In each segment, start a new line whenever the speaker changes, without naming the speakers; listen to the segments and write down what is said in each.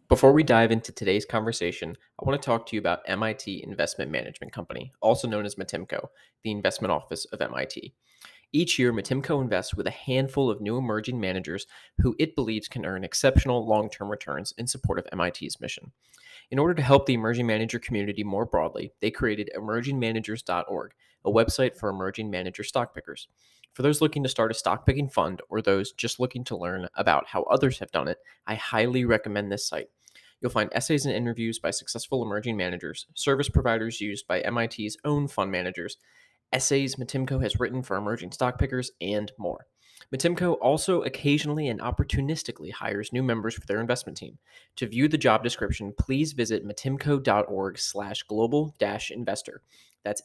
Before we dive into today's conversation, I want to talk to you about MIT Investment Management Company, also known as Matimco, the investment office of MIT. Each year, Matimco invests with a handful of new emerging managers who it believes can earn exceptional long term returns in support of MIT's mission. In order to help the emerging manager community more broadly, they created emergingmanagers.org, a website for emerging manager stock pickers. For those looking to start a stock picking fund or those just looking to learn about how others have done it, I highly recommend this site. You'll find essays and interviews by successful emerging managers, service providers used by MIT's own fund managers, essays Matimco has written for emerging stock pickers, and more. Matimco also occasionally and opportunistically hires new members for their investment team. To view the job description, please visit matimco.org/global-investor. That's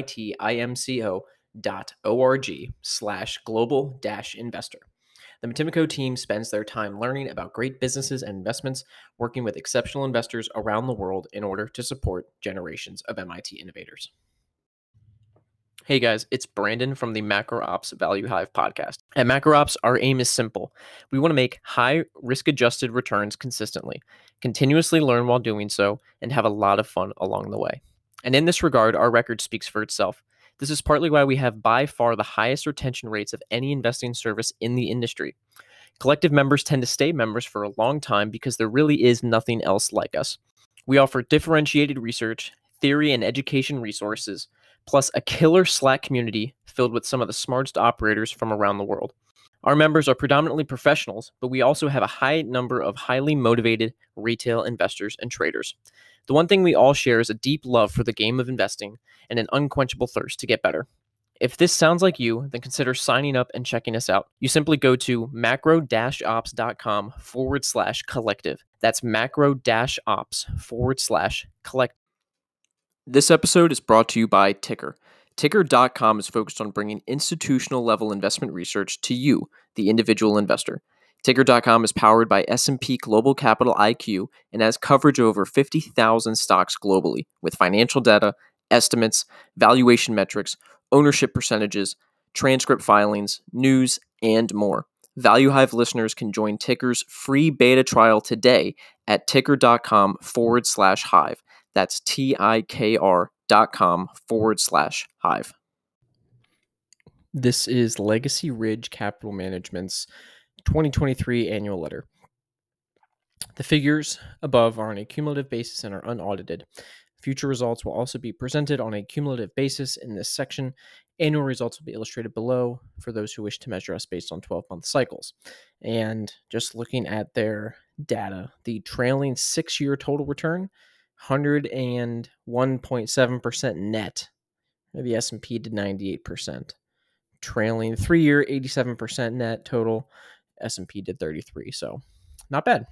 mitimco.org/global-investor. The Matimco team spends their time learning about great businesses and investments, working with exceptional investors around the world in order to support generations of MIT innovators. Hey guys, it's Brandon from the Macro Ops Value Hive podcast. At Macro Ops, our aim is simple. We want to make high risk-adjusted returns consistently, continuously learn while doing so, and have a lot of fun along the way. And in this regard, our record speaks for itself. This is partly why we have by far the highest retention rates of any investing service in the industry. Collective members tend to stay members for a long time because there really is nothing else like us. We offer differentiated research, theory, and education resources, plus a killer Slack community filled with some of the smartest operators from around the world. Our members are predominantly professionals, but we also have a high number of highly motivated retail investors and traders. The one thing we all share is a deep love for the game of investing and an unquenchable thirst to get better. If this sounds like you, then consider signing up and checking us out. You simply go to macro-ops.com/collective. That's macro-ops/collective. This episode is brought to you by Ticker. Ticker.com is focused on bringing institutional level investment research to you, the individual investor. Ticker.com is powered by S&P Global Capital IQ and has coverage of over 50,000 stocks globally with financial data, estimates, valuation metrics, ownership percentages, transcript filings, news, and more. Value Hive listeners can join Ticker's free beta trial today at ticker.com/hive. That's TIKR.com/hive. This is Legacy Ridge Capital Management's 2023 annual letter. The figures above are on a cumulative basis and are unaudited. Future results will also be presented on a cumulative basis in this section. Annual results will be illustrated below for those who wish to measure us based on 12-month cycles. And just looking at their data, the trailing 6-year total return, 101.7% net. The S&P did 98%. Trailing 3-year, 87% net total. S&P did 33%. So not bad.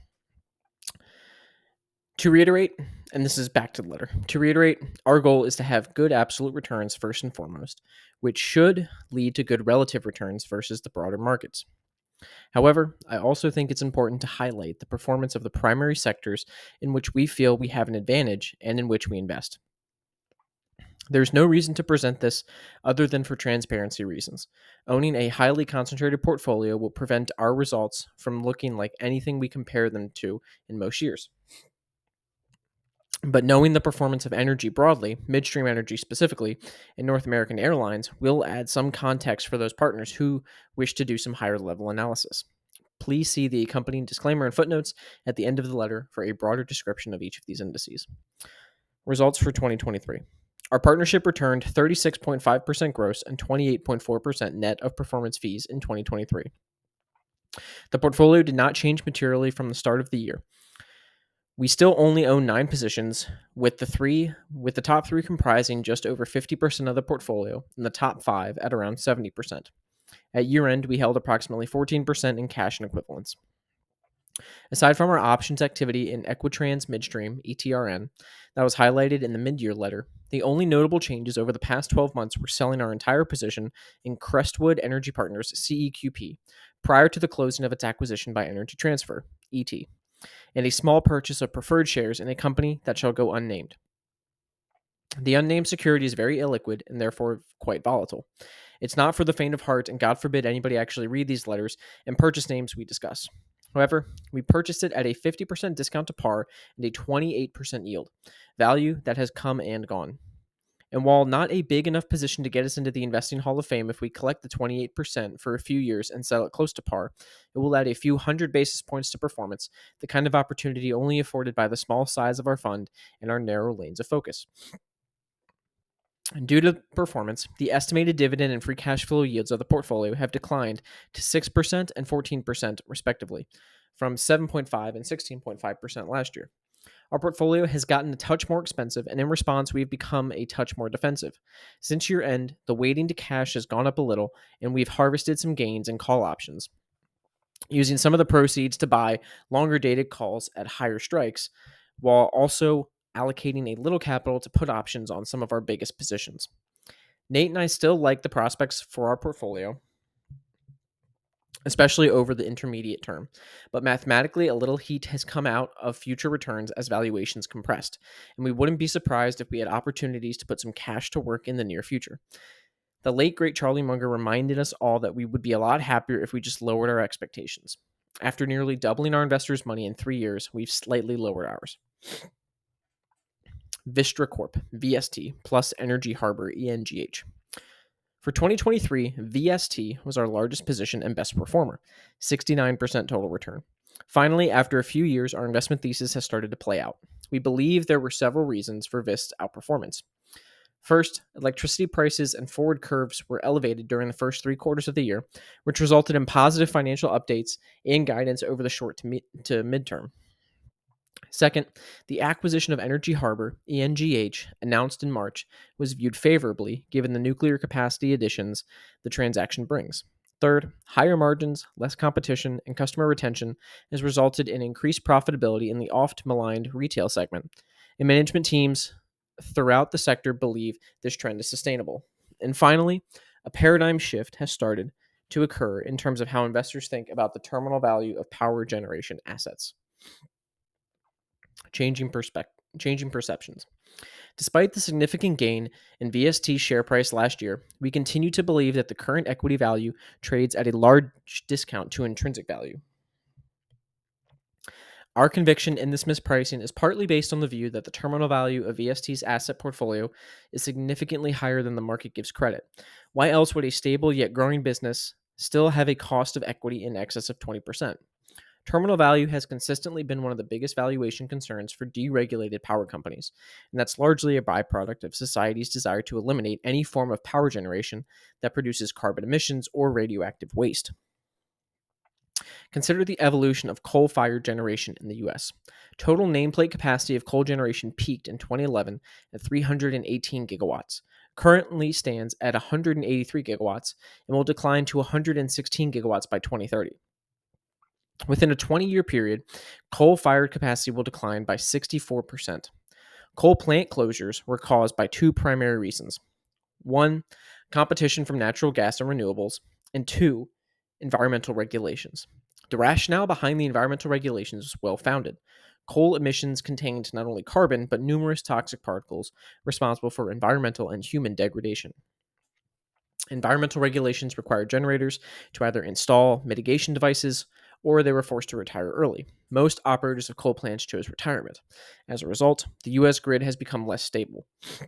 To reiterate, and this is back to the letter, to reiterate, our goal is to have good absolute returns first and foremost, which should lead to good relative returns versus the broader markets. However, I also think it's important to highlight the performance of the primary sectors in which we feel we have an advantage and in which we invest. There's no reason to present this other than for transparency reasons. Owning a highly concentrated portfolio will prevent our results from looking like anything we compare them to in most years. But knowing the performance of energy broadly, midstream energy specifically, and North American Airlines will add some context for those partners who wish to do some higher level analysis. Please see the accompanying disclaimer and footnotes at the end of the letter for a broader description of each of these indices. Results for 2023. Our partnership returned 36.5% gross and 28.4% net of performance fees in 2023. The portfolio did not change materially from the start of the year. We still only own 9 positions, with the top 3 comprising just over 50% of the portfolio, and the top 5 at around 70%. At year-end, we held approximately 14% in cash and equivalents. Aside from our options activity in Equitrans Midstream, ETRN, that was highlighted in the mid-year letter, the only notable changes over the past 12 months were selling our entire position in Crestwood Energy Partners, CEQP, prior to the closing of its acquisition by Energy Transfer, ET, and a small purchase of preferred shares in a company that shall go unnamed. The unnamed security is very illiquid and therefore quite volatile. It's not for the faint of heart, and God forbid anybody actually read these letters and purchase names we discuss. However, we purchased it at a 50% discount to par and a 28% yield, value that has come and gone. And while not a big enough position to get us into the investing hall of fame, if we collect the 28% for a few years and sell it close to par, it will add a few hundred basis points to performance, the kind of opportunity only afforded by the small size of our fund and our narrow lanes of focus. And due to performance, the estimated dividend and free cash flow yields of the portfolio have declined to 6% and 14%, respectively, from 7.5 and 16.5% last year. Our portfolio has gotten a touch more expensive, and in response, we've become a touch more defensive. Since year end, the weighting to cash has gone up a little, and we've harvested some gains and call options, using some of the proceeds to buy longer dated calls at higher strikes, while also allocating a little capital to put options on some of our biggest positions. Nate and I still like the prospects for our portfolio, especially over the intermediate term. But mathematically, a little heat has come out of future returns as valuations compressed, and we wouldn't be surprised if we had opportunities to put some cash to work in the near future. The late, great Charlie Munger reminded us all that we would be a lot happier if we just lowered our expectations. After nearly doubling our investors' money in 3 years, we've slightly lowered ours. Vistra Corp, VST, plus Energy Harbor, ENGH. For 2023, VST was our largest position and best performer, 69% total return. Finally, after a few years, our investment thesis has started to play out. We believe there were several reasons for VIST's outperformance. First, electricity prices and forward curves were elevated during the first 3 quarters of the year, which resulted in positive financial updates and guidance over the short to midterm. Second, the acquisition of Energy Harbor, ENGH, announced in March, was viewed favorably given the nuclear capacity additions the transaction brings. Third, higher margins, less competition, and customer retention has resulted in increased profitability in the oft-maligned retail segment, and management teams throughout the sector believe this trend is sustainable. And finally, a paradigm shift has started to occur in terms of how investors think about the terminal value of power generation assets. Changing perceptions. Despite the significant gain in VST's share price last year, we continue to believe that the current equity value trades at a large discount to intrinsic value. Our conviction in this mispricing is partly based on the view that the terminal value of VST's asset portfolio is significantly higher than the market gives credit. Why else would a stable yet growing business still have a cost of equity in excess of 20%? Terminal value has consistently been one of the biggest valuation concerns for deregulated power companies, and that's largely a byproduct of society's desire to eliminate any form of power generation that produces carbon emissions or radioactive waste. Consider the evolution of coal-fired generation in the U.S. Total nameplate capacity of coal generation peaked in 2011 at 318 gigawatts, currently stands at 183 gigawatts, and will decline to 116 gigawatts by 2030. Within a 20-year period, coal-fired capacity will decline by 64%. Coal plant closures were caused by 2 primary reasons. 1, competition from natural gas and renewables, and 2, environmental regulations. The rationale behind the environmental regulations was well-founded. Coal emissions contained not only carbon, but numerous toxic particles responsible for environmental and human degradation. Environmental regulations required generators to either install mitigation devices or they were forced to retire early. Most operators of coal plants chose retirement. As a result, the U.S. grid has become less stable.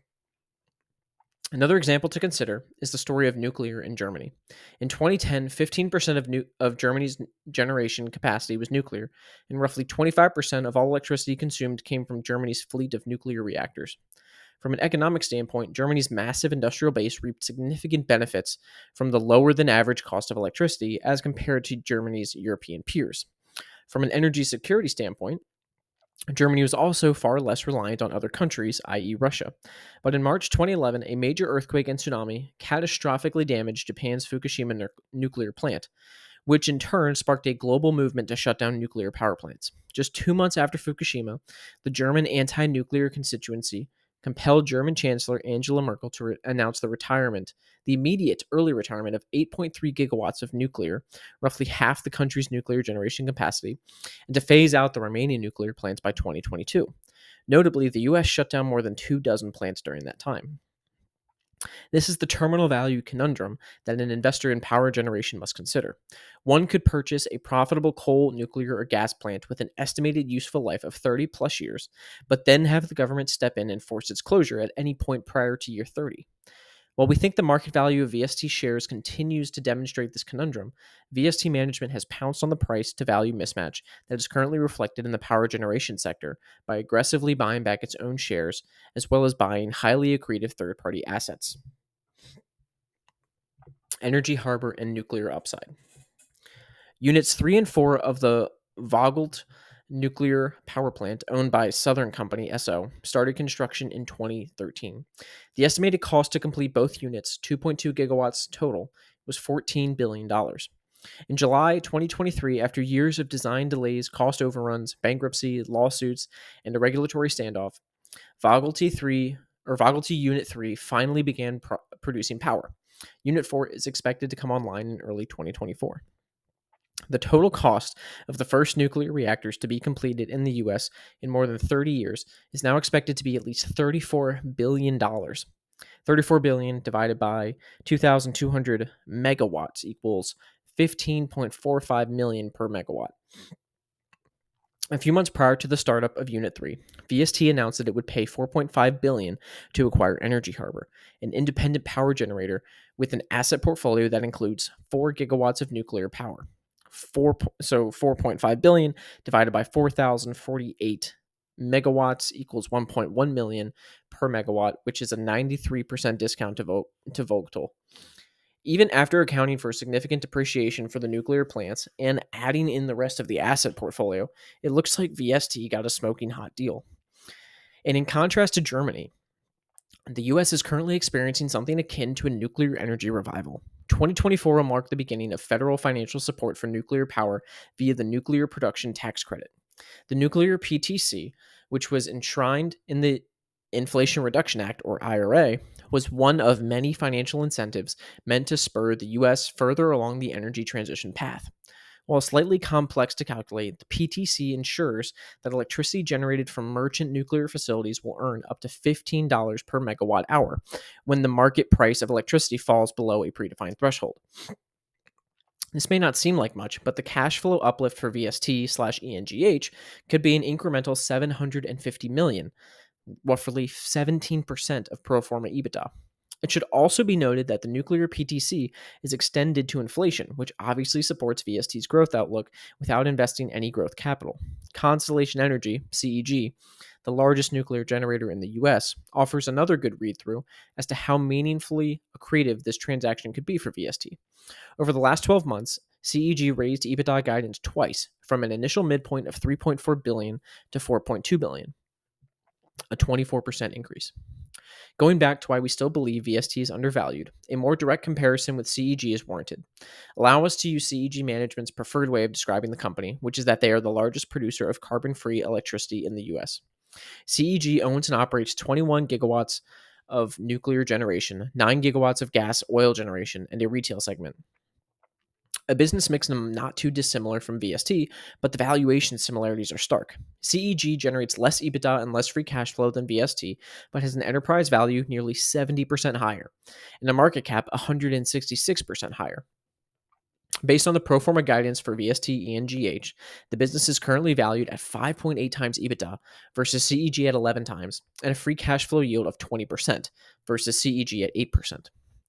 Another example to consider is the story of nuclear in Germany. In 2010, 15% of Germany's generation capacity was nuclear, and roughly 25% of all electricity consumed came from Germany's fleet of nuclear reactors. From an economic standpoint, Germany's massive industrial base reaped significant benefits from the lower than average cost of electricity as compared to Germany's European peers. From an energy security standpoint, Germany was also far less reliant on other countries, i.e. Russia. But in March 2011, a major earthquake and tsunami catastrophically damaged Japan's Fukushima nuclear plant, which in turn sparked a global movement to shut down nuclear power plants. Just 2 months after Fukushima, the German anti-nuclear constituency compelled German Chancellor Angela Merkel to announce the immediate early retirement of 8.3 gigawatts of nuclear, roughly half the country's nuclear generation capacity, and to phase out the remaining nuclear plants by 2022. Notably, the U.S. shut down more than 24 plants during that time. This is the terminal value conundrum that an investor in power generation must consider. One could purchase a profitable coal, nuclear, or gas plant with an estimated useful life of 30 plus years, but then have the government step in and force its closure at any point prior to year 30. While we think the market value of VST shares continues to demonstrate this conundrum, VST management has pounced on the price to value mismatch that is currently reflected in the power generation sector by aggressively buying back its own shares, as well as buying highly accretive third party assets. Energy Harbor and nuclear upside. Units 3 and 4 of the Vogtle nuclear power plant, owned by Southern Company SO, started construction in 2013. The estimated cost to complete both units, 2.2 gigawatts total, was $14 billion. In July 2023, after years of design delays, cost overruns, bankruptcy, lawsuits, and a regulatory standoff, Vogtle Unit 3 finally began producing power. Unit 4 is expected to come online in early 2024. The total cost of the first nuclear reactors to be completed in the U.S. in more than 30 years is now expected to be at least $34 billion. $34 billion divided by 2,200 megawatts equals $15.45 million per megawatt. A few months prior to the startup of Unit 3, VST announced that it would pay $4.5 billion to acquire Energy Harbor, an independent power generator with an asset portfolio that includes 4 gigawatts of nuclear power. So $4.5 billion divided by 4,048 megawatts equals $1.1 million per megawatt, which is a 93% discount to Vogtle. Even after accounting for significant depreciation for the nuclear plants and adding in the rest of the asset portfolio, it looks like VST got a smoking hot deal. And in contrast to Germany, the US is currently experiencing something akin to a nuclear energy revival. 2024 will mark the beginning of federal financial support for nuclear power via the Nuclear Production Tax Credit. The Nuclear PTC, which was enshrined in the Inflation Reduction Act, or IRA, was one of many financial incentives meant to spur the U.S. further along the energy transition path. While slightly complex to calculate, the PTC ensures that electricity generated from merchant nuclear facilities will earn up to $15 per megawatt hour when the market price of electricity falls below a predefined threshold. This may not seem like much, but the cash flow uplift for VST/ENGH could be an incremental $750 million, roughly 17% of pro forma EBITDA. It should also be noted that the nuclear PTC is extended to inflation, which obviously supports VST's growth outlook without investing any growth capital. Constellation Energy, CEG, the largest nuclear generator in the US, offers another good read-through as to how meaningfully accretive this transaction could be for VST. Over the last 12 months, CEG raised EBITDA guidance twice, from an initial midpoint of $3.4 billion to $4.2 billion, a 24% increase. Going back to why we still believe VST is undervalued, a more direct comparison with CEG is warranted. Allow us to use CEG management's preferred way of describing the company, which is that they are the largest producer of carbon-free electricity in the US. CEG owns and operates 21 gigawatts of nuclear generation, 9 gigawatts of gas oil generation, and a retail segment. A business mix not too dissimilar from VST, but the valuation similarities are stark. CEG generates less EBITDA and less free cash flow than VST, but has an enterprise value nearly 70% higher, and a market cap 166% higher. Based on the pro forma guidance for VST ENGH, the business is currently valued at 5.8 times EBITDA versus CEG at 11 times, and a free cash flow yield of 20% versus CEG at 8%.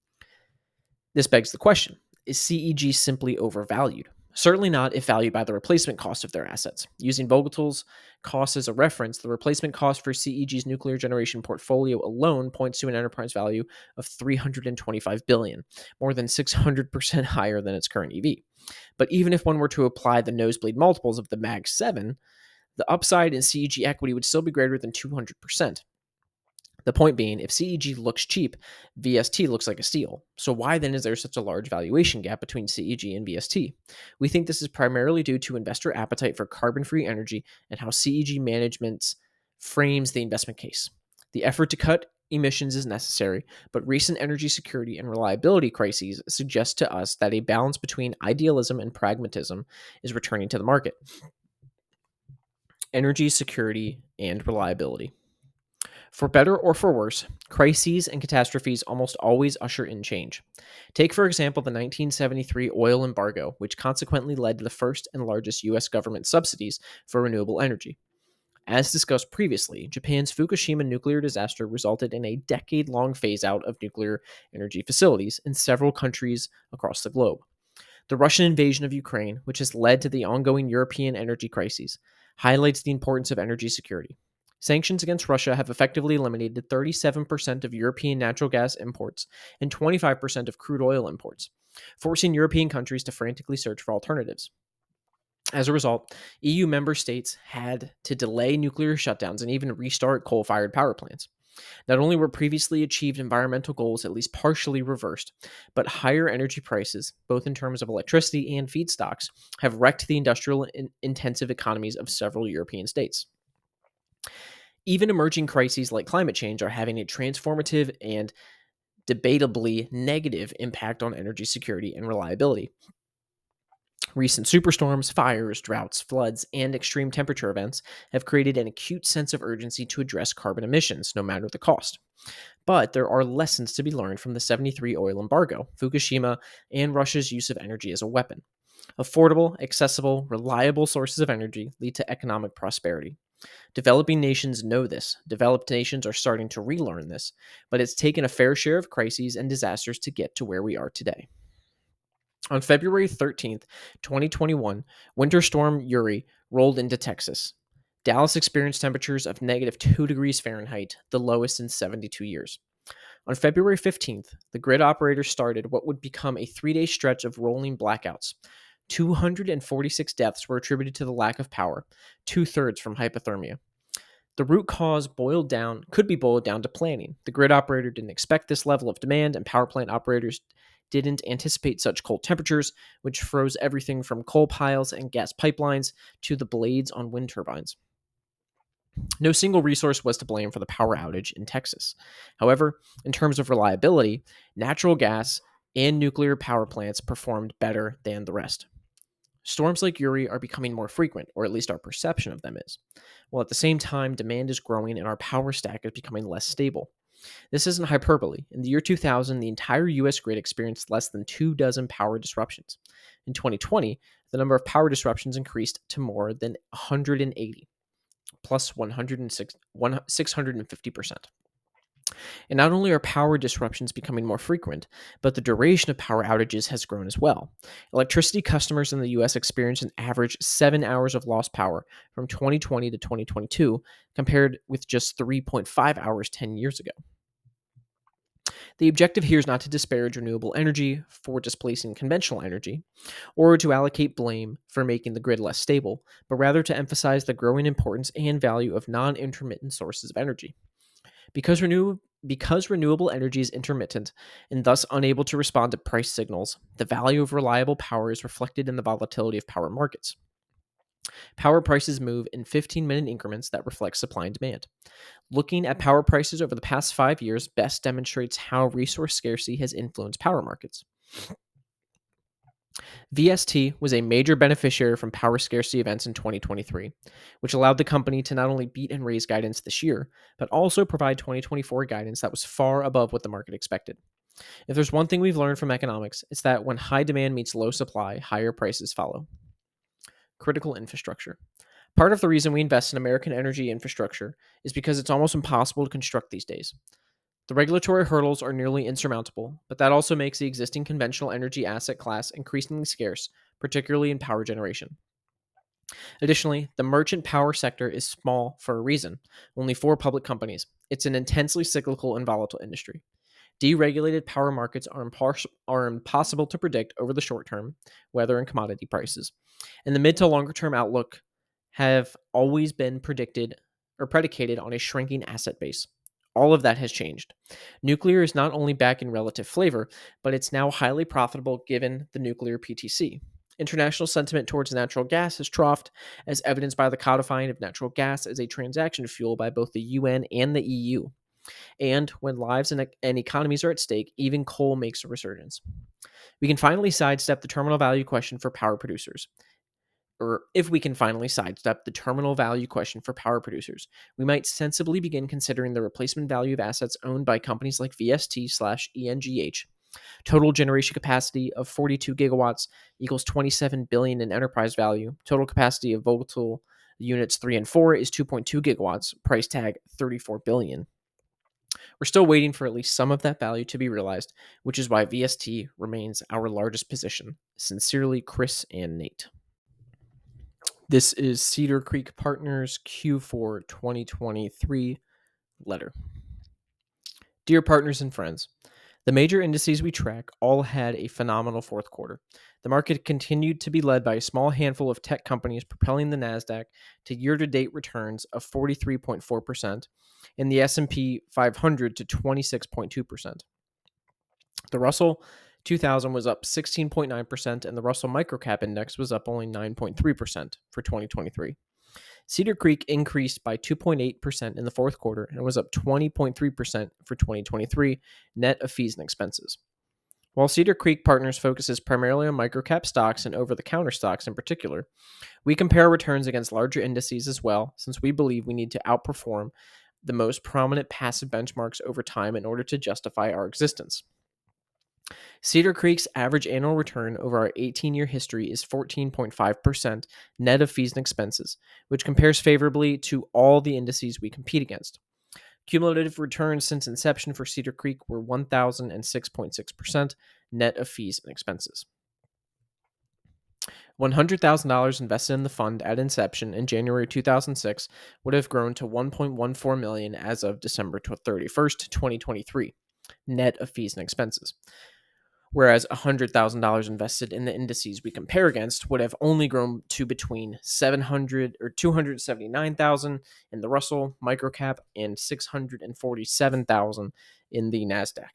This begs the question, is CEG simply overvalued? Certainly not if valued by the replacement cost of their assets. Using Vogtle's cost as a reference, the replacement cost for CEG's nuclear generation portfolio alone points to an enterprise value of $325 billion, more than 600% higher than its current EV. But even if one were to apply the nosebleed multiples of the Mag 7, the upside in CEG equity would still be greater than 200%. The point being, if CEG looks cheap, VST looks like a steal. So why then is there such a large valuation gap between CEG and VST? We think this is primarily due to investor appetite for carbon-free energy and how CEG management frames the investment case. The effort to cut emissions is necessary, but recent energy security and reliability crises suggest to us that a balance between idealism and pragmatism is returning to the market. Energy security and reliability. For better or for worse, crises and catastrophes almost always usher in change. Take, for example, the 1973 oil embargo, which consequently led to the first and largest U.S. government subsidies for renewable energy. As discussed previously, Japan's Fukushima nuclear disaster resulted in a decade long phase out of nuclear energy facilities in several countries across the globe. The Russian invasion of Ukraine, which has led to the ongoing European energy crises, highlights the importance of energy security. Sanctions against Russia have effectively eliminated 37% of European natural gas imports and 25% of crude oil imports, forcing European countries to frantically search for alternatives. As a result, EU member states had to delay nuclear shutdowns and even restart coal fired power plants. Not only were previously achieved environmental goals at least partially reversed, but higher energy prices, both in terms of electricity and feedstocks, have wrecked the industrial intensive economies of several European states. Even emerging crises like climate change are having a transformative and debatably negative impact on energy security and reliability. Recent superstorms, fires, droughts, floods, and extreme temperature events have created an acute sense of urgency to address carbon emissions, no matter the cost. But there are lessons to be learned from the 73 oil embargo, Fukushima, and Russia's use of energy as a weapon. Affordable, accessible, reliable sources of energy lead to economic prosperity. Developing nations know this. Developed nations are starting to relearn this, but it's taken a fair share of crises and disasters to get to where we are today. On February 13th, 2021, Winter Storm Uri rolled into Texas. Dallas experienced temperatures of negative 2 degrees Fahrenheit, the lowest in 72 years. On February 15th, the grid operator started what would become a 3-day stretch of rolling blackouts. 246 deaths were attributed to the lack of power, 2/3 from hypothermia. The root cause could be boiled down to planning. The grid operator didn't expect this level of demand, and power plant operators didn't anticipate such cold temperatures, which froze everything from coal piles and gas pipelines to the blades on wind turbines. No single resource was to blame for the power outage in Texas. However, in terms of reliability, natural gas and nuclear power plants performed better than the rest. Storms like Uri are becoming more frequent, or at least our perception of them is, while at the same time demand is growing and our power stack is becoming less stable. This isn't hyperbole. In the year 2000, the entire US grid experienced less than 24 power disruptions. In 2020, the number of power disruptions increased to more than 180, plus 650%. And not only are power disruptions becoming more frequent, but the duration of power outages has grown as well. Electricity customers in the US experienced an average 7 hours of lost power from 2020 to 2022, compared with just 3.5 hours 10 years ago. The objective here is not to disparage renewable energy for displacing conventional energy, or to allocate blame for making the grid less stable, but rather to emphasize the growing importance and value of non-intermittent sources of energy. Because renewable energy is intermittent and thus unable to respond to price signals, the value of reliable power is reflected in the volatility of power markets. Power prices move in 15-minute increments that reflect supply and demand. Looking at power prices over the past 5 years best demonstrates how resource scarcity has influenced power markets. VST was a major beneficiary from power scarcity events in 2023, which allowed the company to not only beat and raise guidance this year, but also provide 2024 guidance that was far above what the market expected. If there's one thing we've learned from economics, it's that when high demand meets low supply, higher prices follow. Critical infrastructure. Part of the reason we invest in American energy infrastructure is because it's almost impossible to construct these days. The regulatory hurdles are nearly insurmountable, but that also makes the existing conventional energy asset class increasingly scarce, particularly in power generation. Additionally, the merchant power sector is small for a reason, only 4 public companies. It's an intensely cyclical and volatile industry. Deregulated power markets are impossible to predict over the short term, weather and commodity prices, and the mid to longer term outlook have always been predicated on a shrinking asset base. All of that has changed. Nuclear is not only back in relative flavor, but it's now highly profitable given the nuclear PTC. International sentiment towards natural gas has troughed, as evidenced by the codifying of natural gas as a transaction fuel by both the UN and the EU. And when lives and economies are at stake, even coal makes a resurgence. We can finally sidestep the terminal value question for power producers. or if we can finally sidestep the terminal value question for power producers, we might sensibly begin considering the replacement value of assets owned by companies like VST/ENGH. Total generation capacity of 42 gigawatts equals 27 billion in enterprise value. Total capacity of Vogtle units 3 and 4 is 2.2 gigawatts, price tag 34 billion. We're still waiting for at least some of that value to be realized, which is why VST remains our largest position. Sincerely, Chris and Nate. This is Cedar Creek Partners Q4 2023 letter. Dear partners and friends, the major indices we track all had a phenomenal fourth quarter. The market continued to be led by a small handful of tech companies propelling the Nasdaq to year-to-date returns of 43.4% and the S&P 500 to 26.2%. The Russell 2000 was up 16.9% and the Russell Microcap Index was up only 9.3% for 2023. Cedar Creek increased by 2.8% in the fourth quarter and was up 20.3% for 2023, net of fees and expenses. While Cedar Creek Partners focuses primarily on microcap stocks and over-the-counter stocks in particular, we compare returns against larger indices as well, since we believe we need to outperform the most prominent passive benchmarks over time in order to justify our existence. Cedar Creek's average annual return over our 18-year history is 14.5% net of fees and expenses, which compares favorably to all the indices we compete against. Cumulative returns since inception for Cedar Creek were 1,006.6% net of fees and expenses. $100,000 invested in the fund at inception in January 2006 would have grown to $1.14 million as of December 31st, 2023, net of fees and expenses. Whereas $100,000 invested in the indices we compare against would have only grown to between $700,000 or $279,000 in the Russell Microcap and $647,000 in the Nasdaq.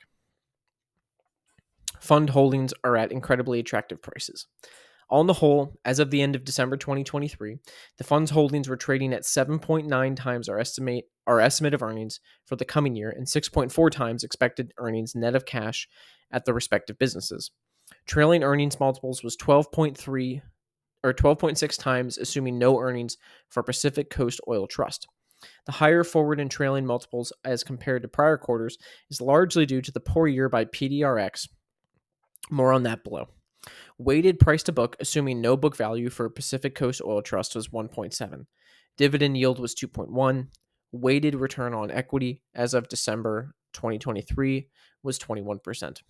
Fund holdings are at incredibly attractive prices. On the whole, as of the end of December 2023, the fund's holdings were trading at 7.9 times our estimate of earnings for the coming year and 6.4 times expected earnings net of cash at the respective businesses. Trailing earnings multiples was 12.3 or 12.6 times, assuming no earnings for Pacific Coast Oil Trust. The higher forward and trailing multiples as compared to prior quarters is largely due to the poor year by PDRX. More on that below. Weighted price to book, assuming no book value for Pacific Coast Oil Trust, was 1.7. Dividend yield was 2.1. Weighted return on equity as of December 2023 was 21%.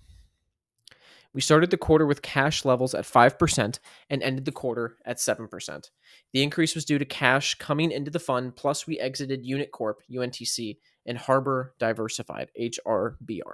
We started the quarter with cash levels at 5% and ended the quarter at 7%. The increase was due to cash coming into the fund, plus we exited Unit Corp, UNTC, and Harbor Diversified, HRBR.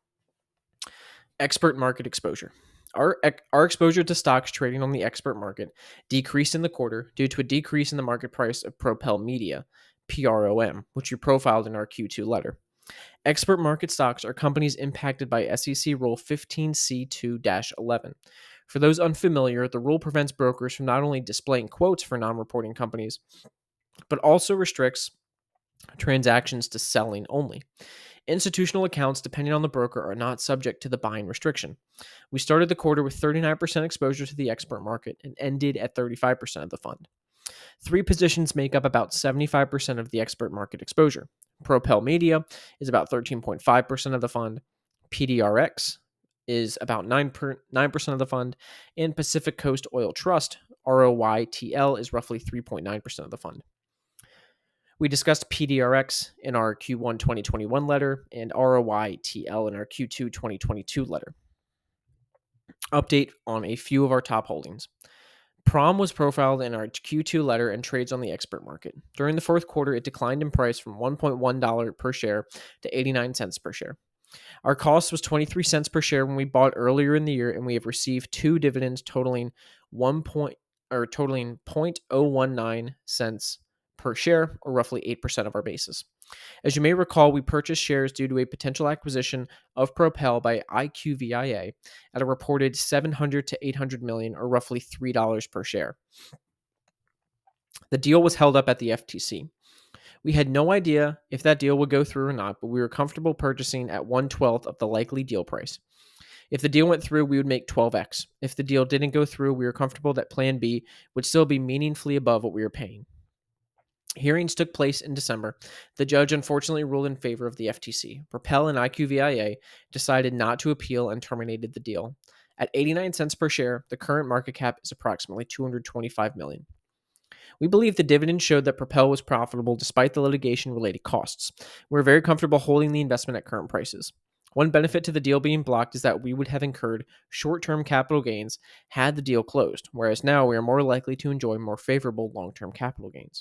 Expert market exposure. Our exposure to stocks trading on the expert market decreased in the quarter due to a decrease in the market price of Propel Media, PROM, which we profiled in our Q2 letter. Expert market stocks are companies impacted by SEC Rule 15C2-11. For those unfamiliar, the rule prevents brokers from not only displaying quotes for non-reporting companies, but also restricts transactions to selling only. Institutional accounts, depending on the broker, are not subject to the buying restriction. We started the quarter with 39% exposure to the expert market and ended at 35% of the fund. 3 positions make up about 75% of the expert market exposure. Propel Media is about 13.5% of the fund. PDRX is about 9% of the fund. And Pacific Coast Oil Trust, ROYTL, is roughly 3.9% of the fund. We discussed PDRX in our Q1 2021 letter and ROYTL in our Q2 2022 letter. Update on a few of our top holdings. PROM was profiled in our Q2 letter and trades on the expert market. During the fourth quarter, it declined in price from $1.1 per share to 89 cents per share. Our cost was 23 cents per share when we bought earlier in the year, and we have received 2 dividends totaling 0.019 cents per share, or roughly 8% of our basis. As you may recall, we purchased shares due to a potential acquisition of Propel by IQVIA at a reported $700 to $800 million, or roughly $3 per share. The deal was held up at the FTC. We had no idea if that deal would go through or not, but we were comfortable purchasing at 1/12 of the likely deal price. If the deal went through, we would make 12x. If the deal didn't go through, we were comfortable that Plan B would still be meaningfully above what we were paying. Hearings took place in December. The judge unfortunately ruled in favor of the FTC. Propel and IQVIA decided not to appeal and terminated the deal. At 89 cents per share, the current market cap is approximately $225 million. We believe the dividend showed that Propel was profitable despite the litigation-related costs. We're very comfortable holding the investment at current prices. One benefit to the deal being blocked is that we would have incurred short-term capital gains had the deal closed, whereas now we are more likely to enjoy more favorable long-term capital gains.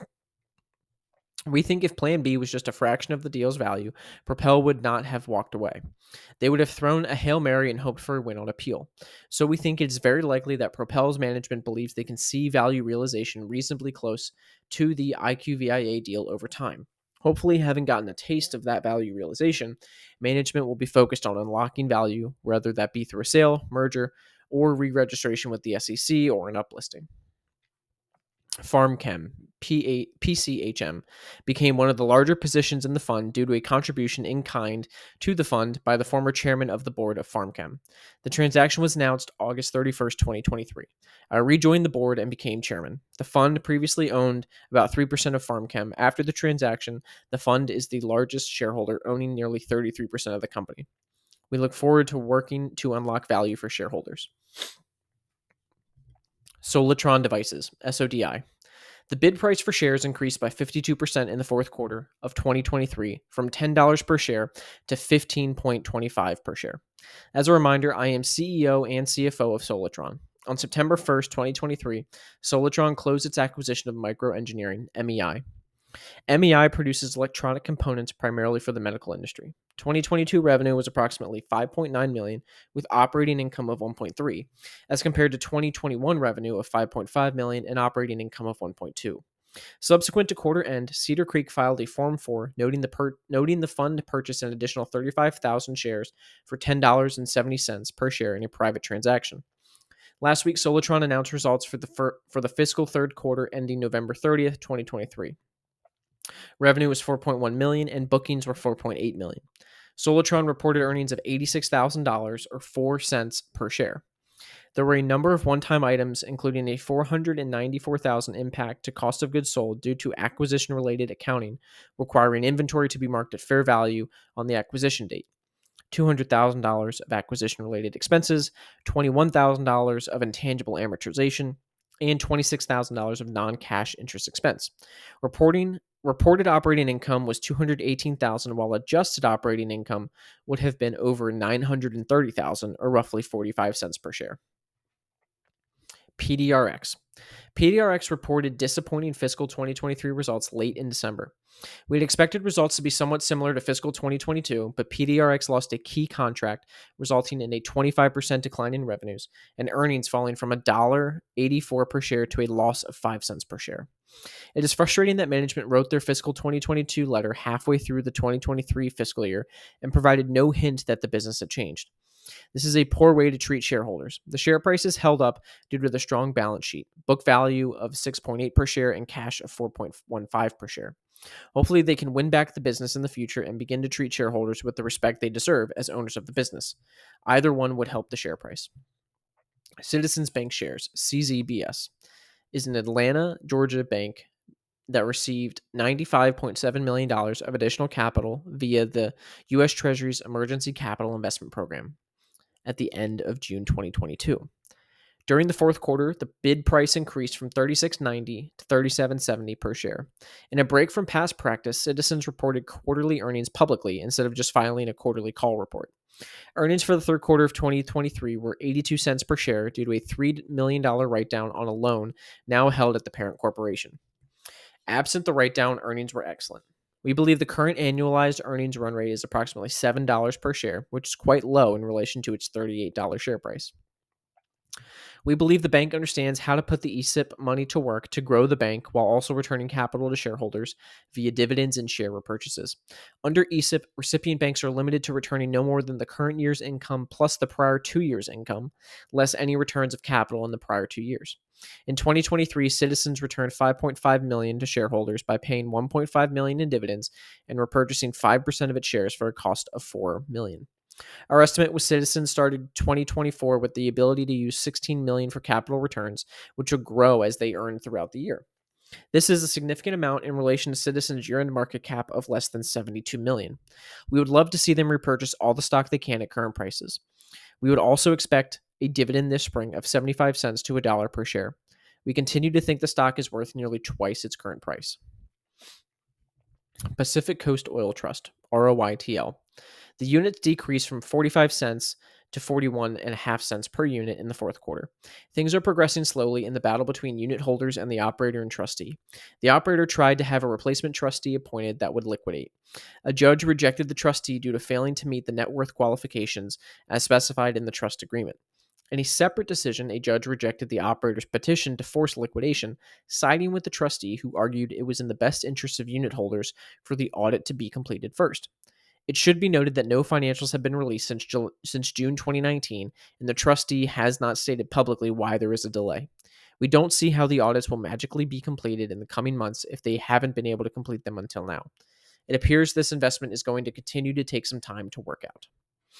We think if Plan B was just a fraction of the deal's value, Propel would not have walked away. They would have thrown a Hail Mary and hoped for a win on appeal. So we think it's very likely that Propel's management believes they can see value realization reasonably close to the IQVIA deal over time. Hopefully, having gotten a taste of that value realization, management will be focused on unlocking value, whether that be through a sale, merger, or re-registration with the SEC or an uplisting. PharmChem, PCHM, became one of the larger positions in the fund due to a contribution in kind to the fund by the former chairman of the board of PharmChem. The transaction was announced August 31st, 2023. I rejoined the board and became chairman. The fund previously owned about 3% of PharmChem. After the transaction, the fund is the largest shareholder, owning nearly 33% of the company. We look forward to working to unlock value for shareholders. Solitron Devices, SODI. The bid price for shares increased by 52% in the fourth quarter of 2023 from $10 per share to $15.25 per share. As a reminder, I am CEO and CFO of Solitron. On September 1st, 2023, Solitron closed its acquisition of Micro Engineering, MEI. MEI produces electronic components primarily for the medical industry. 2022 revenue was approximately $5.9 million, with operating income of $1.3, as compared to 2021 revenue of $5.5 million and operating income of $1.2. Subsequent to quarter end, Cedar Creek filed a Form 4 noting the fund purchased an additional 35,000 shares for $10.70 per share in a private transaction. Last week, Solitron announced results for the fiscal third quarter ending November 30th, 2023. Revenue was $4.1 million and bookings were $4.8 million. Solitron reported earnings of $86,000 or 4 cents per share. There were a number of one-time items, including a $494,000 impact to cost of goods sold due to acquisition-related accounting, requiring inventory to be marked at fair value on the acquisition date, $200,000 of acquisition-related expenses, $21,000 of intangible amortization, and $26,000 of non-cash interest expense. Reported operating income was $218,000, while adjusted operating income would have been over $930,000, or roughly 45 cents per share. PDRX. PDRX reported disappointing fiscal 2023 results late in December. We had expected results to be somewhat similar to fiscal 2022, but PDRX lost a key contract, resulting in a 25% decline in revenues and earnings falling from $1.84 per share to a loss of 5 cents per share. It is frustrating that management wrote their fiscal 2022 letter halfway through the 2023 fiscal year and provided no hint that the business had changed. This is a poor way to treat shareholders. The share price is held up due to the strong balance sheet, book value of 6.8 per share and cash of 4.15 per share. Hopefully they can win back the business in the future and begin to treat shareholders with the respect they deserve as owners of the business. Either one would help the share price. Citizens Bank Shares, CZBS, is an Atlanta, Georgia bank that received $95.7 million of additional capital via the U.S. Treasury's Emergency Capital Investment Program at the end of June 2022. During the fourth quarter, the bid price increased from $36.90 to $37.70 per share. In a break from past practice, Citizens reported quarterly earnings publicly instead of just filing a quarterly call report. Earnings for the third quarter of 2023 were 82 cents per share due to a $3 million write-down on a loan now held at the parent corporation. Absent the write-down, earnings were excellent. We believe the current annualized earnings run rate is approximately $7 per share, which is quite low in relation to its $38 share price. We believe the bank understands how to put the ESIP money to work to grow the bank while also returning capital to shareholders via dividends and share repurchases. Under ESIP, recipient banks are limited to returning no more than the current year's income plus the prior 2 years' income, less any returns of capital in the prior 2 years. In 2023, Citizens returned $5.5 million to shareholders by paying $1.5 million in dividends and repurchasing 5% of its shares for a cost of $4 million. Our estimate with Citizens started 2024 with the ability to use $16 million for capital returns, which will grow as they earn throughout the year. This is a significant amount in relation to Citizens' year-end market cap of less than $72 million. We would love to see them repurchase all the stock they can at current prices. We would also expect a dividend this spring of 75 cents to $1 per share. We continue to think the stock is worth nearly twice its current price. Pacific Coast Oil Trust, ROYTL. The units decreased from 45 cents to 41.5 cents per unit in the fourth quarter. Things are progressing slowly in the battle between unit holders and the operator and trustee. The operator tried to have a replacement trustee appointed that would liquidate. A judge rejected the trustee due to failing to meet the net worth qualifications as specified in the trust agreement. In a separate decision, a judge rejected the operator's petition to force liquidation, siding with the trustee who argued it was in the best interest of unit holders for the audit to be completed first. It should be noted that no financials have been released since June 2019, and the trustee has not stated publicly why there is a delay. We don't see how the audits will magically be completed in the coming months if they haven't been able to complete them until now. It appears this investment is going to continue to take some time to work out.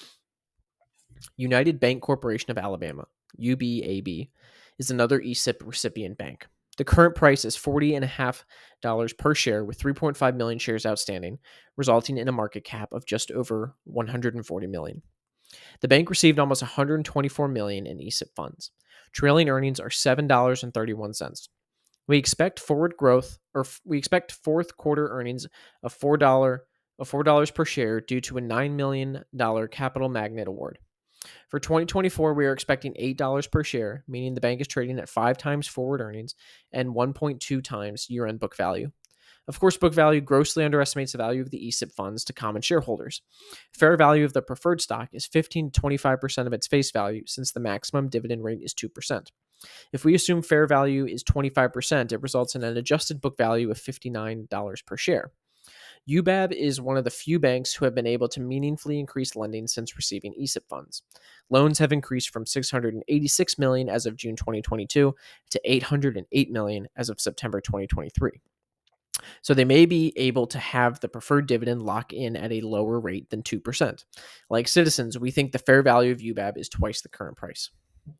United Bank Corporation of Alabama, UBAB, is another ESIP recipient bank. The current price is $40.50 per share with 3.5 million shares outstanding, resulting in a market cap of just over $140 million. The bank received almost $124 million in ESIP funds. Trailing earnings are $7.31. We expect fourth quarter earnings of $4 per share due to a $9 million Capital Magnet award. For 2024, we are expecting $8 per share, meaning the bank is trading at 5 times forward earnings and 1.2 times year-end book value. Of course, book value grossly underestimates the value of the ESIP funds to common shareholders. Fair value of the preferred stock is 15 to 25% of its face value, since the maximum dividend rate is 2%. If we assume fair value is 25%, it results in an adjusted book value of $59 per share. UBAB is one of the few banks who have been able to meaningfully increase lending since receiving ESIP funds. Loans have increased from $686 million as of June 2022 to $808 million as of September 2023. So they may be able to have the preferred dividend lock in at a lower rate than 2%. Like Citizens, we think the fair value of UBAB is twice the current price.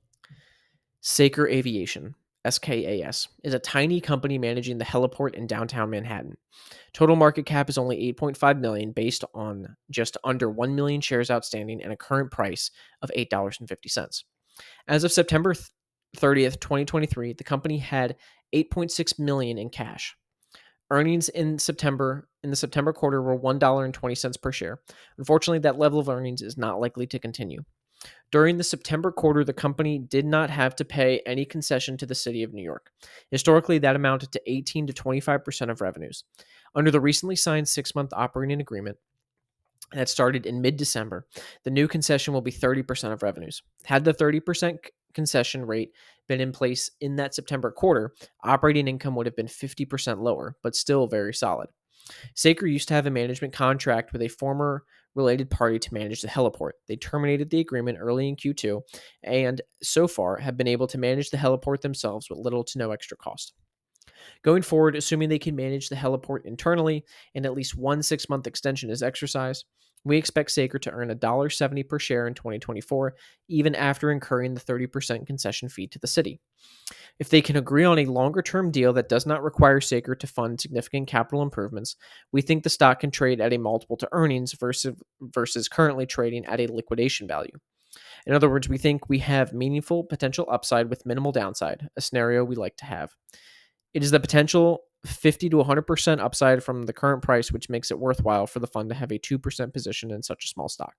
Saker Aviation, SKAS, is a tiny company managing the heliport in downtown Manhattan. Total market cap is only $8.5 million based on just under 1 million shares outstanding and a current price of $8.50. As of September 30th, 2023, the company had $8.6 million in cash. Earnings in the September quarter were $1.20 per share. Unfortunately, that level of earnings is not likely to continue. During the September quarter, the company did not have to pay any concession to the city of New York. Historically, that amounted to 18 to 25% of revenues. Under the recently signed 6-month operating agreement that started in mid-December, the new concession will be 30% of revenues. Had the 30% concession rate been in place in that September quarter, operating income would have been 50% lower, but still very solid. Saker used to have a management contract with a former related party to manage the heliport. They terminated the agreement early in Q2 and so far have been able to manage the heliport themselves with little to no extra cost. Going forward, assuming they can manage the heliport internally and at least one 6-month extension is exercised, we expect Saker to earn $1.70 per share in 2024, even after incurring the 30% concession fee to the city. If they can agree on a longer-term deal that does not require Saker to fund significant capital improvements, we think the stock can trade at a multiple to earnings versus currently trading at a liquidation value. In other words, we think we have meaningful potential upside with minimal downside, a scenario we like to have. It is the potential 50 to 100% upside from the current price, which makes it worthwhile for the fund to have a 2% position in such a small stock.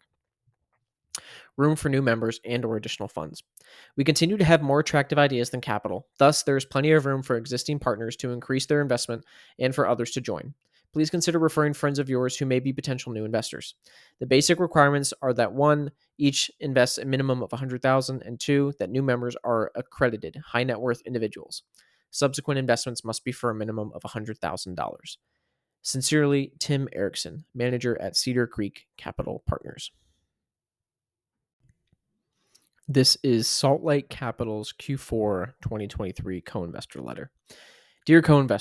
Room for new members and or additional funds. We continue to have more attractive ideas than capital. Thus, there is plenty of room for existing partners to increase their investment and for others to join. Please consider referring friends of yours who may be potential new investors. The basic requirements are that 1, each invests a minimum of $100,000, and 2, that new members are accredited high net worth individuals. Subsequent investments must be for a minimum of $100,000. Sincerely, Tim Erickson, manager at Cedar Creek Capital Partners. This is Salt Lake Capital's Q4 2023 co-investor letter. Dear co-investor,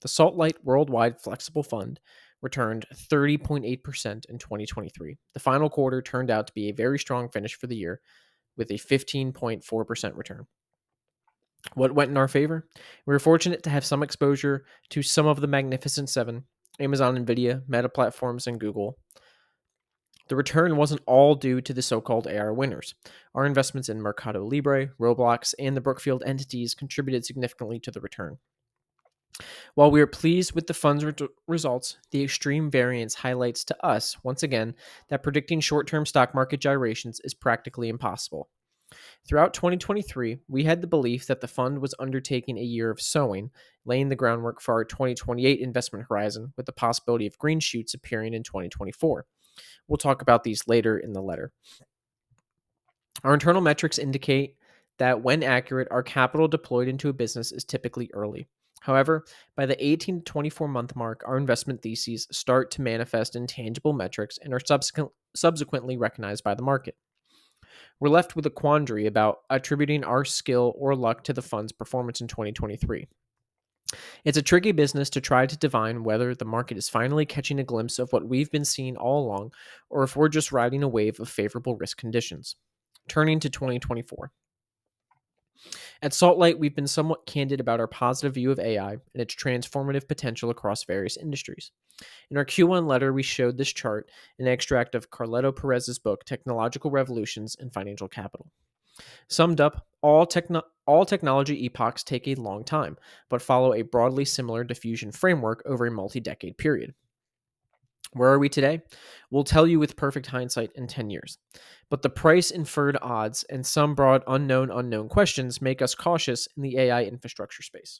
The Salt Light Worldwide Flexible Fund returned 30.8% in 2023. The final quarter turned out to be a very strong finish for the year with a 15.4% return. What went in our favor? We were fortunate to have some exposure to some of the Magnificent Seven: Amazon, Nvidia, Meta Platforms, and Google. The return wasn't all due to the so-called AI winners. Our investments in Mercado Libre, Roblox, and the Brookfield entities contributed significantly to the return. While we are pleased with the fund's results, the extreme variance highlights to us, once again, that predicting short-term stock market gyrations is practically impossible. Throughout 2023, we had the belief that the fund was undertaking a year of sowing, laying the groundwork for our 2028 investment horizon with the possibility of green shoots appearing in 2024. We'll talk about these later in the letter. Our internal metrics indicate that when accurate, our capital deployed into a business is typically early. However, by the 18 to 24 month mark, our investment theses start to manifest in tangible metrics and are subsequently recognized by the market. We're left with a quandary about attributing our skill or luck to the fund's performance in 2023. It's a tricky business to try to divine whether the market is finally catching a glimpse of what we've been seeing all along, or if we're just riding a wave of favorable risk conditions. Turning to 2024. At Salt Light, we've been somewhat candid about our positive view of AI and its transformative potential across various industries. In our Q1 letter, we showed this chart, an extract of Carleto Perez's book, Technological Revolutions in Financial Capital. Summed up, all technology epochs take a long time, but follow a broadly similar diffusion framework over a multi-decade period. Where are we today? We'll tell you with perfect hindsight in 10 years. But the price inferred odds and some broad unknown questions make us cautious in the AI infrastructure space.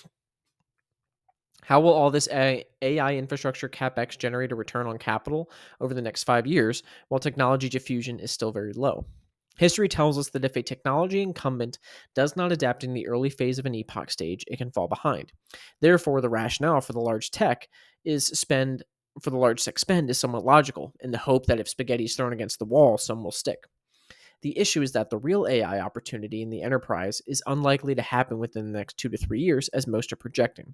How will all this AI infrastructure CapEx generate a return on capital over the next 5 years while technology diffusion is still very low? History tells us that if a technology incumbent does not adapt in the early phase of an epoch stage, it can fall behind. Therefore, the rationale for the large tech spend is somewhat logical, in the hope that if spaghetti is thrown against the wall, some will stick. The issue is that the real AI opportunity in the enterprise is unlikely to happen within the next 2 to 3 years, as most are projecting.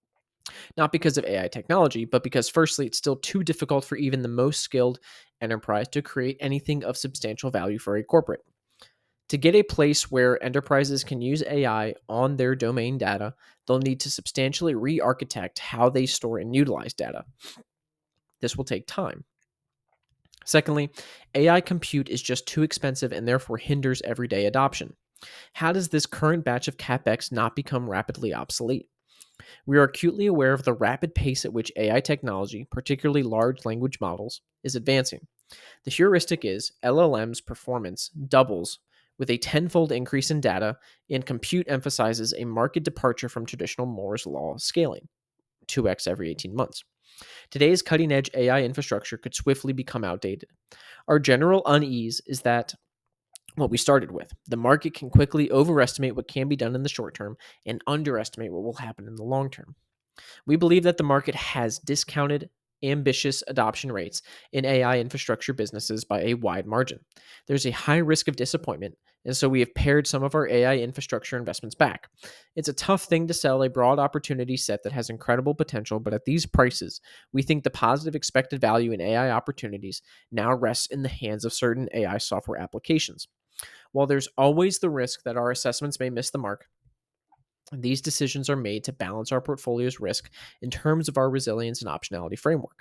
Not because of AI technology, but because firstly, it's still too difficult for even the most skilled enterprise to create anything of substantial value for a corporate. To get a place where enterprises can use AI on their domain data, they'll need to substantially re-architect how they store and utilize data. This will take time. Secondly, AI compute is just too expensive and therefore hinders everyday adoption. How does this current batch of CapEx not become rapidly obsolete? We are acutely aware of the rapid pace at which AI technology, particularly large language models, is advancing. The heuristic is LLM's performance doubles with a tenfold increase in data, and compute emphasizes a marked departure from traditional Moore's law scaling, 2x every 18 months. Today's cutting-edge AI infrastructure could swiftly become outdated. Our general unease is that what we started with. The market can quickly overestimate what can be done in the short term and underestimate what will happen in the long term. We believe that the market has discounted ambitious adoption rates in AI infrastructure businesses by a wide margin. There's a high risk of disappointment, and so we have pared some of our AI infrastructure investments back. It's a tough thing to sell a broad opportunity set that has incredible potential, but at these prices, we think the positive expected value in AI opportunities now rests in the hands of certain AI software applications. While there's always the risk that our assessments may miss the mark, these decisions are made to balance our portfolio's risk in terms of our resilience and optionality framework.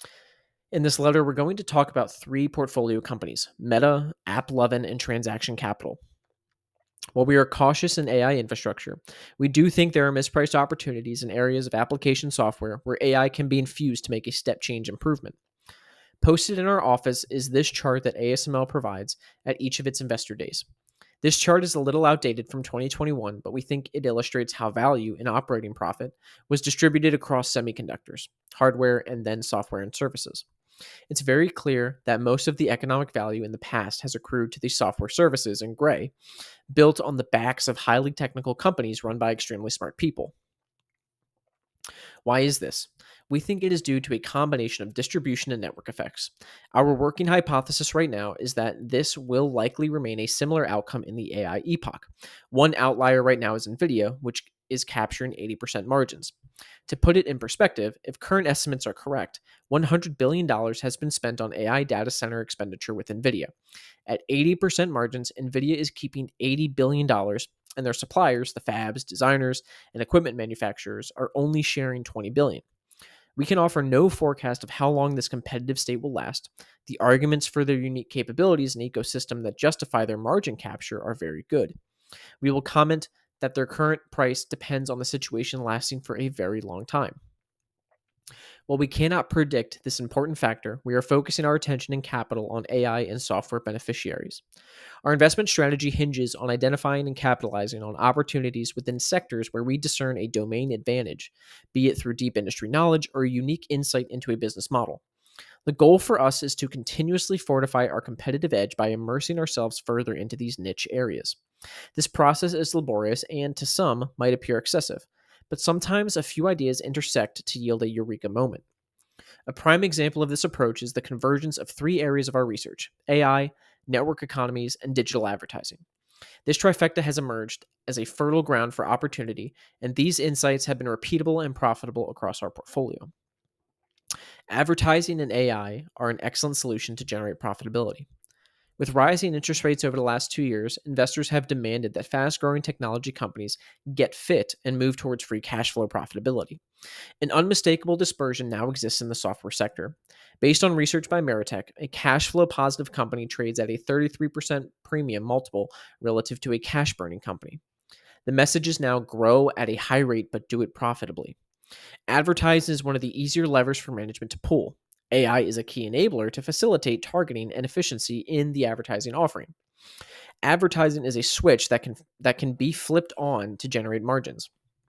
In this letter, we're going to talk about 3 portfolio companies: Meta, AppLovin, and Transaction Capital. While we are cautious in AI infrastructure, we do think there are mispriced opportunities in areas of application software where AI can be infused to make a step change improvement. Posted in our office is this chart that ASML provides at each of its investor days. This chart is a little outdated from 2021, but we think it illustrates how value in operating profit was distributed across semiconductors, hardware, and then software and services. It's very clear that most of the economic value in the past has accrued to the software services in gray, built on the backs of highly technical companies run by extremely smart people. Why is this? We think it is due to a combination of distribution and network effects. Our working hypothesis right now is that this will likely remain a similar outcome in the AI epoch. One outlier right now is Nvidia, which is capturing 80% margins. To put it in perspective, if current estimates are correct, $100 billion has been spent on AI data center expenditure with NVIDIA. At 80% margins, NVIDIA is keeping $80 billion, and their suppliers, the fabs, designers, and equipment manufacturers, are only sharing $20 billion. We can offer no forecast of how long this competitive state will last. The arguments for their unique capabilities and ecosystem that justify their margin capture are very good. We will comment that their current price depends on the situation lasting for a very long time. While we cannot predict this important factor, we are focusing our attention and capital on AI and software beneficiaries. Our investment strategy hinges on identifying and capitalizing on opportunities within sectors where we discern a domain advantage, be it through deep industry knowledge or a unique insight into a business model. The goal for us is to continuously fortify our competitive edge by immersing ourselves further into these niche areas. This process is laborious and, to some, might appear excessive, but sometimes a few ideas intersect to yield a eureka moment. A prime example of this approach is the convergence of three areas of our research: AI, network economies, and digital advertising. This trifecta has emerged as a fertile ground for opportunity, and these insights have been repeatable and profitable across our portfolio. Advertising and AI are an excellent solution to generate profitability. With rising interest rates over the last 2 years, investors have demanded that fast-growing technology companies get fit and move towards free cash flow profitability. An unmistakable dispersion now exists in the software sector. Based on research by Meritech, a cash flow positive company trades at a 33% premium multiple relative to a cash burning company. The message is now grow at a high rate but do it profitably. Advertising is one of the easier levers for management to pull. AI is a key enabler to facilitate targeting and efficiency in the advertising offering. Advertising is a switch that can be flipped on to generate margins.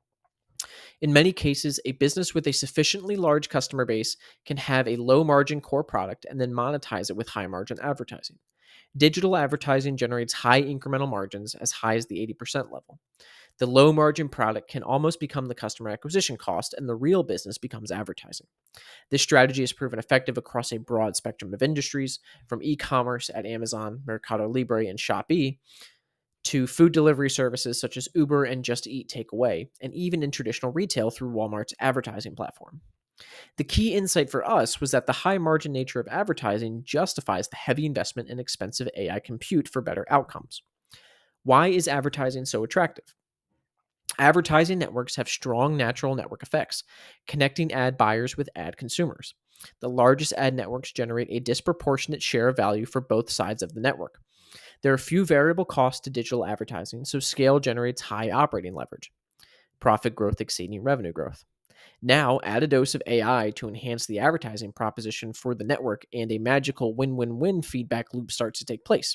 In many cases, a business with a sufficiently large customer base can have a low margin core product and then monetize it with high margin advertising. Digital advertising generates high incremental margins as high as the 80% level. The low margin product can almost become the customer acquisition cost, and the real business becomes advertising. This strategy has proven effective across a broad spectrum of industries, from e-commerce at Amazon, Mercado Libre, and Shopee, to food delivery services such as Uber and Just Eat Takeaway, and even in traditional retail through Walmart's advertising platform. The key insight for us was that the high margin nature of advertising justifies the heavy investment in expensive AI compute for better outcomes. Why is advertising so attractive? Advertising networks have strong natural network effects, connecting ad buyers with ad consumers. The largest ad networks generate a disproportionate share of value for both sides of the network. There are few variable costs to digital advertising, so scale generates high operating leverage. Profit growth exceeding revenue growth. Now, add a dose of AI to enhance the advertising proposition for the network, and a magical win-win-win feedback loop starts to take place.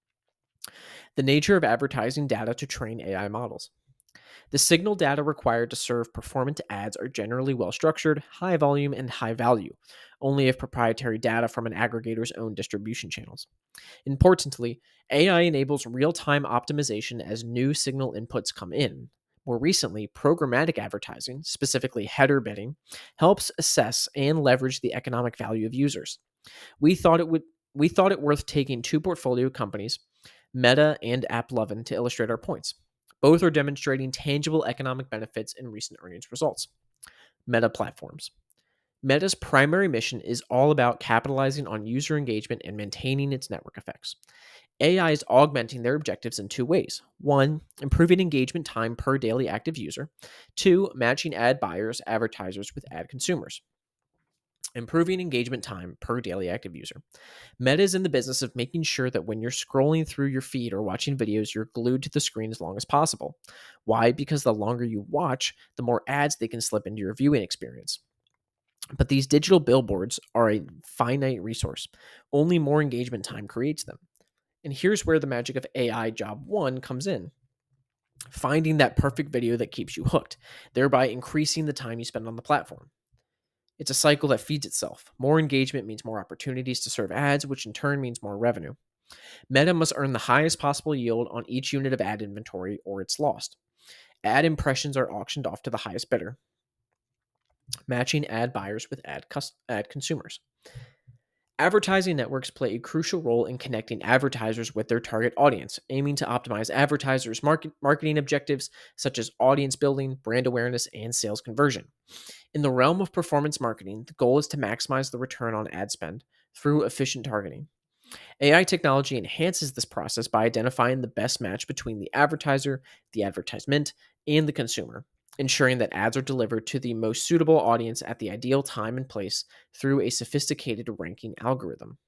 The nature of advertising data to train AI models. The signal data required to serve performant ads are generally well structured, high volume, and high value, only if proprietary data from an aggregator's own distribution channels. Importantly, AI enables real-time optimization as new signal inputs come in. More recently, programmatic advertising, specifically header bidding, helps assess and leverage the economic value of users. We thought it worth taking two portfolio companies, Meta and AppLovin, to illustrate our points. Both are demonstrating tangible economic benefits in recent earnings results. Meta Platforms. Meta's primary mission is all about capitalizing on user engagement and maintaining its network effects. AI is augmenting their objectives in two ways. One, improving engagement time per daily active user. Two, matching ad buyers, advertisers with ad consumers. Improving engagement time per daily active user. Meta is in the business of making sure that when you're scrolling through your feed or watching videos, you're glued to the screen as long as possible. Why? Because the longer you watch, the more ads they can slip into your viewing experience. But these digital billboards are a finite resource. Only more engagement time creates them. And here's where the magic of AI job one comes in. Finding that perfect video that keeps you hooked, thereby increasing the time you spend on the platform. It's a cycle that feeds itself. More engagement means more opportunities to serve ads, which in turn means more revenue. Meta must earn the highest possible yield on each unit of ad inventory or it's lost. Ad impressions are auctioned off to the highest bidder, matching ad buyers with ad consumers. Advertising networks play a crucial role in connecting advertisers with their target audience, aiming to optimize advertisers' marketing objectives such as audience building, brand awareness, and sales conversion. In the realm of performance marketing, the goal is to maximize the return on ad spend through efficient targeting. AI technology enhances this process by identifying the best match between the advertiser, the advertisement, and the consumer, ensuring that ads are delivered to the most suitable audience at the ideal time and place through a sophisticated ranking algorithm.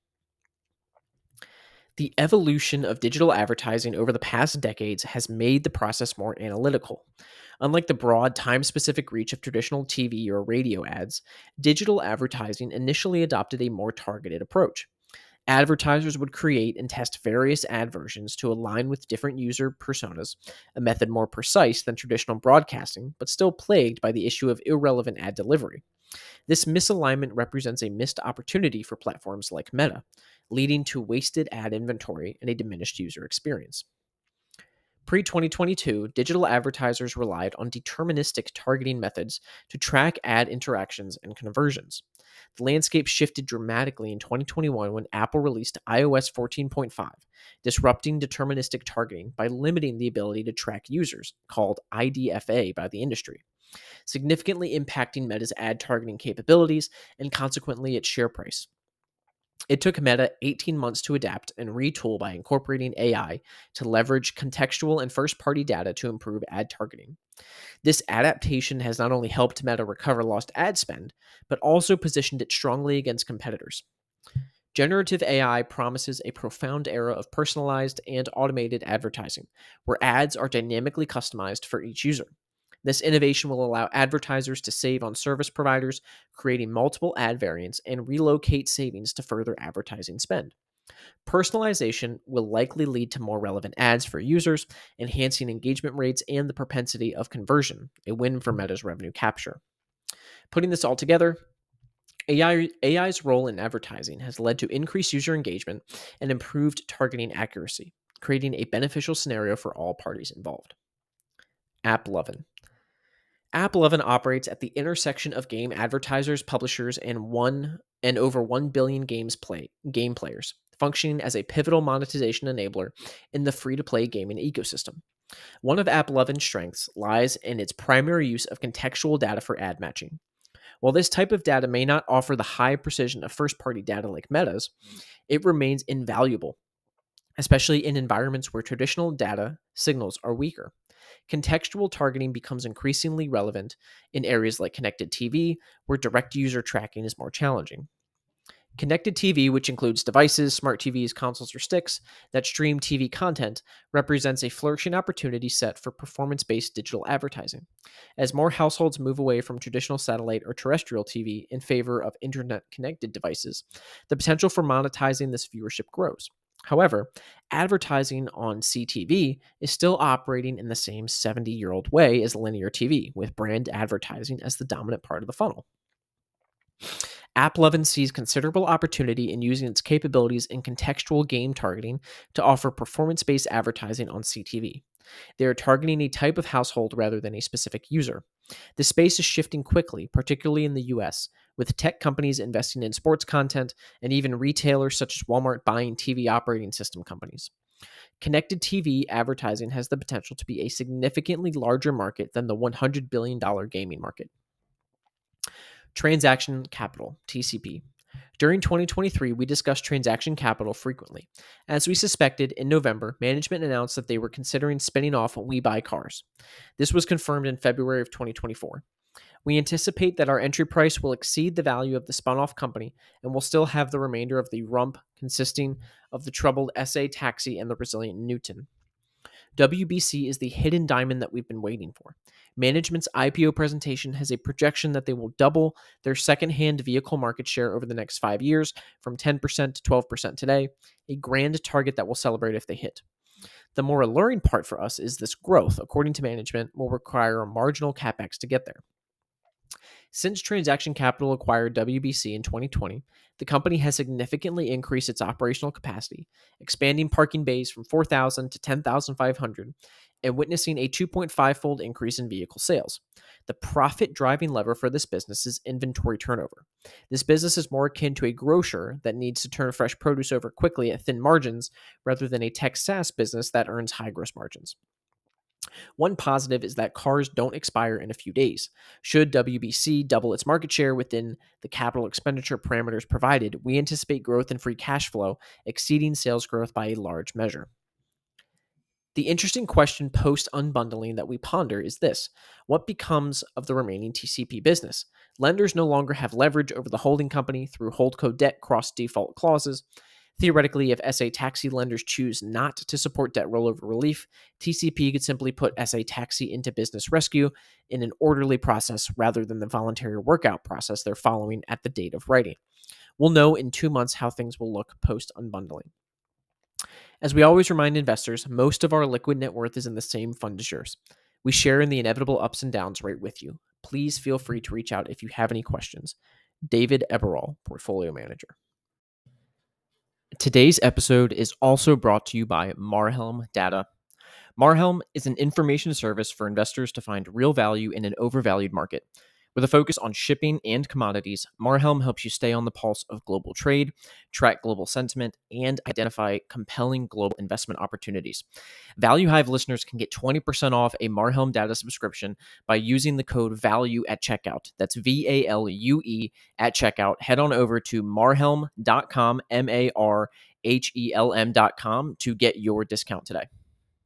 The evolution of digital advertising over the past decades has made the process more analytical. Unlike the broad time specific reach of traditional TV or radio ads, digital advertising initially adopted a more targeted approach. Advertisers would create and test various ad versions to align with different user personas, a method more precise than traditional broadcasting, but still plagued by the issue of irrelevant ad delivery. This misalignment represents a missed opportunity for platforms like Meta, leading to wasted ad inventory and a diminished user experience. Pre 2022, digital advertisers relied on deterministic targeting methods to track ad interactions and conversions. The landscape shifted dramatically in 2021 when Apple released iOS 14.5, disrupting deterministic targeting by limiting the ability to track users, called IDFA by the industry, significantly impacting Meta's ad targeting capabilities and consequently its share price. It took Meta 18 months to adapt and retool by incorporating AI to leverage contextual and first party data to improve ad targeting. This adaptation has not only helped Meta recover lost ad spend, but also positioned it strongly against competitors. Generative AI promises a profound era of personalized and automated advertising, where ads are dynamically customized for each user. This innovation will allow advertisers to save on service providers, creating multiple ad variants, and relocate savings to further advertising spend. Personalization will likely lead to more relevant ads for users, enhancing engagement rates and the propensity of conversion, a win for Meta's revenue capture. Putting this all together, AI's role in advertising has led to increased user engagement and improved targeting accuracy, creating a beneficial scenario for all parties involved. AppLovin. AppLovin operates at the intersection of game advertisers, publishers, and over 1 billion game players, functioning as a pivotal monetization enabler in the free-to-play gaming ecosystem. One of AppLovin's strengths lies in its primary use of contextual data for ad matching. While this type of data may not offer the high precision of first-party data like Meta's, it remains invaluable, especially in environments where traditional data signals are weaker. Contextual targeting becomes increasingly relevant in areas like connected TV, where direct user tracking is more challenging. Connected TV, which includes devices, smart TVs, consoles, or sticks that stream TV content, represents a flourishing opportunity set for performance-based digital advertising. As more households move away from traditional satellite or terrestrial TV in favor of internet-connected devices, the potential for monetizing this viewership grows. However, advertising on CTV is still operating in the same 70-year-old way as linear TV, with brand advertising as the dominant part of the funnel. AppLovin sees considerable opportunity in using its capabilities in contextual game targeting to offer performance-based advertising on CTV. They are targeting a type of household rather than a specific user. The space is shifting quickly, particularly in the US, with tech companies investing in sports content and even retailers such as Walmart buying TV operating system companies. Connected TV advertising has the potential to be a significantly larger market than the $100 billion gaming market. Transaction Capital, TCP. During 2023, we discussed Transaction Capital frequently. As we suspected, in November, management announced that they were considering spinning off We Buy Cars. This was confirmed in February of 2024. We anticipate that our entry price will exceed the value of the spun-off company and will still have the remainder of the rump consisting of the troubled SA Taxi and the resilient Newton. WBC is the hidden diamond that we've been waiting for. Management's IPO presentation has a projection that they will double their second-hand vehicle market share over the next 5 years from 10% to 12% today, a grand target that we'll celebrate if they hit. The more alluring part for us is this growth, according to management, will require a marginal capex to get there. Since Transaction Capital acquired WBC in 2020, the company has significantly increased its operational capacity, expanding parking bays from 4,000 to 10,500, and witnessing a 2.5-fold increase in vehicle sales. The profit driving lever for this business is inventory turnover. This business is more akin to a grocer that needs to turn fresh produce over quickly at thin margins rather than a tech SaaS business that earns high gross margins. One positive is that cars don't expire in a few days. Should WBC double its market share within the capital expenditure parameters provided, we anticipate growth in free cash flow exceeding sales growth by a large measure. The interesting question post unbundling that we ponder is this: what becomes of the remaining TCP business? Lenders no longer have leverage over the holding company through holdco debt cross default clauses. Theoretically, if SA Taxi lenders choose not to support debt rollover relief, TCP could simply put SA Taxi into business rescue in an orderly process rather than the voluntary workout process they're following at the date of writing. We'll know in 2 months how things will look post unbundling. As we always remind investors, most of our liquid net worth is in the same fund as yours. We share in the inevitable ups and downs right with you. Please feel free to reach out if you have any questions. David Eberall, Portfolio Manager. Today's episode is also brought to you by Marhelm Data. Marhelm is an information service for investors to find real value in an overvalued market. With a focus on shipping and commodities, Marhelm helps you stay on the pulse of global trade, track global sentiment, and identify compelling global investment opportunities. Value Hive listeners can get 20% off a Marhelm Data subscription by using the code VALUE at checkout. That's VALUE at checkout. Head on over to marhelm.com, MARHELM.com to get your discount today.